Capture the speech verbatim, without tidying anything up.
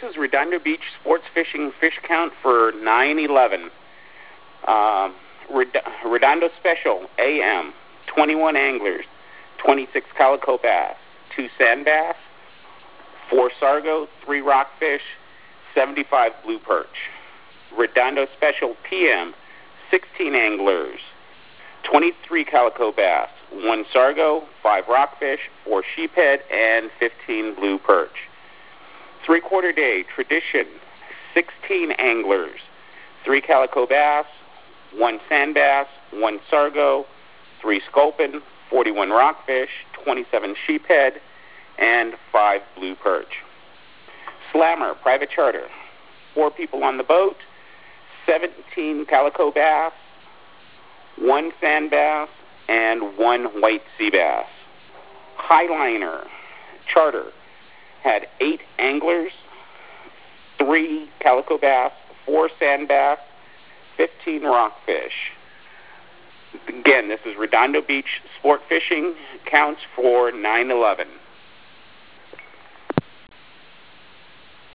is Redondo Beach sports fishing fish count for nine eleven. Uh, Red- Redondo Special A M, twenty-one anglers, twenty-six calico bass, two sand bass, four sargo, three rockfish, seventy-five blue perch. Redondo Special P M, sixteen anglers, twenty-three calico bass, one sargo, five rockfish, four sheephead, and fifteen blue perch. Three-quarter day Tradition, sixteen anglers, three calico bass, one sand bass, one sargo, three sculpin, forty-one rockfish, twenty-seven sheephead, and five blue perch. Slammer, private charter, four people on the boat, seventeen calico bass, one sand bass, and one white sea bass. Highliner, charter, had eight anglers, three calico bass, four sand bass, fifteen rockfish. Again, this is Redondo Beach sport fishing, counts for nine eleven.